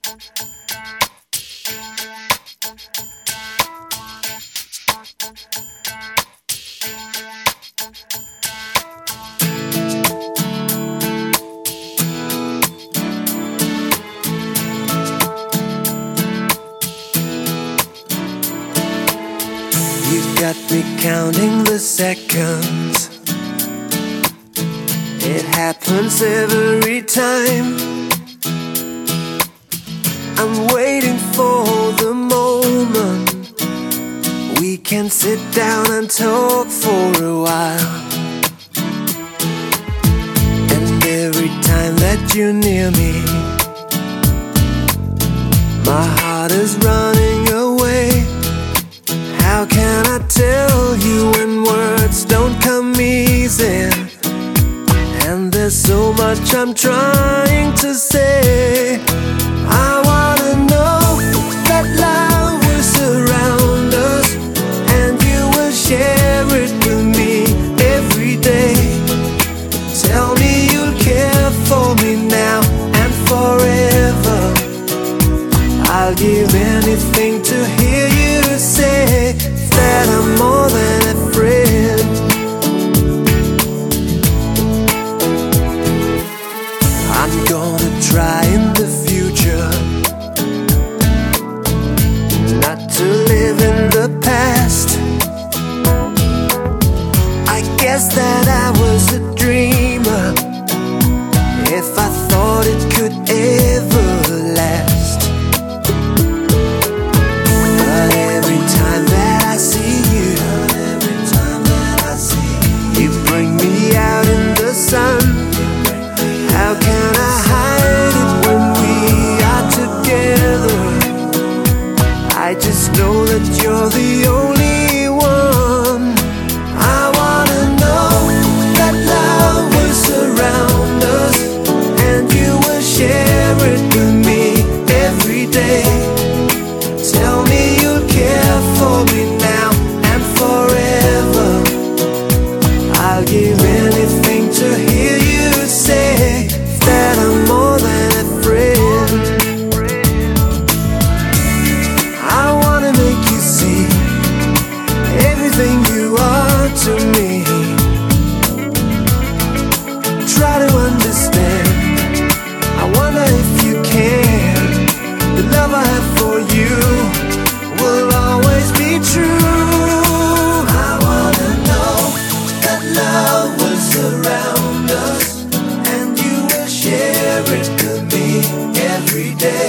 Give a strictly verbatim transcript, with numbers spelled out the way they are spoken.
You got me counting the seconds. It happens every time. I'm waiting for the moment we can sit down and talk for a while. And every time that you're near me, my heart is running away. How can I tell you when words don't come easy? And there's so much I'm trying to say. I wanna know that love will surround us, and you will share it with me every day. Tell me you'll care for me now and forever. I'll give anything to hear you say that I'm more than a friend. I'm gonna try in the future not to live in the past. I guess that I was a dreamer if I thought it could ever last. But every time that I see you, every time that I see you, you bring me out in the sun. How can I hide it when we are together? I just know that you're the only one. I wanna know that love will surround us, and you will share it with me every day. Tell me you'll care for me now and forever. I'll give anything to hear you say that I'm more than a friend. I wanna make you see everything you are to me. Try to understand. I wonder if you can. The love I have for you will always be true. I wanna know that love will surround us, and you will share it with me every day.